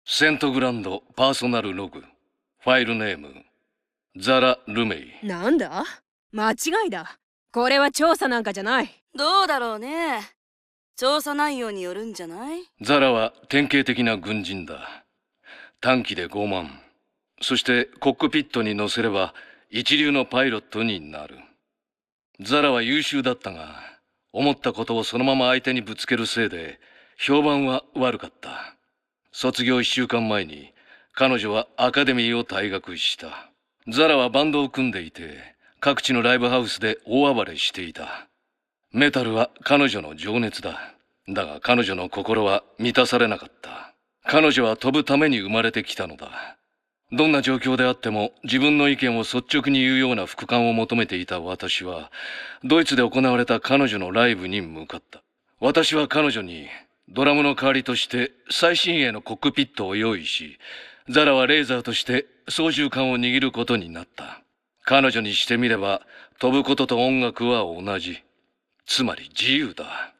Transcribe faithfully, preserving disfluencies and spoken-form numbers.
セントグランドパーソナルログ。ファイルネームザラ・ルメイ。 なんだ？間違いだ。これは調査なんかじゃない。 どうだろうね。調査内容によるんじゃない？ ザラは典型的な軍人だ。短期で傲慢。そしてコックピットに乗せれば一流のパイロットになる。ザラは優秀だったが、思ったことをそのまま相手にぶつけるせいで評判は悪かった。卒業一週間前に彼女はアカデミーを退学した。ザラはバンドを組んでいて、各地のライブハウスで大暴れしていた。メタルは彼女の情熱だ。だが彼女の心は満たされなかった。彼女は飛ぶために生まれてきたのだ。どんな状況であっても自分の意見を率直に言うような副官を求めていた私は、ドイツで行われた彼女のライブに向かった。私は彼女にドラムの代わりとして最新鋭のコックピットを用意し、ザラはレーザーとして操縦桿を握ることになった。彼女にしてみれば飛ぶことと音楽は同じ。つまり自由だ。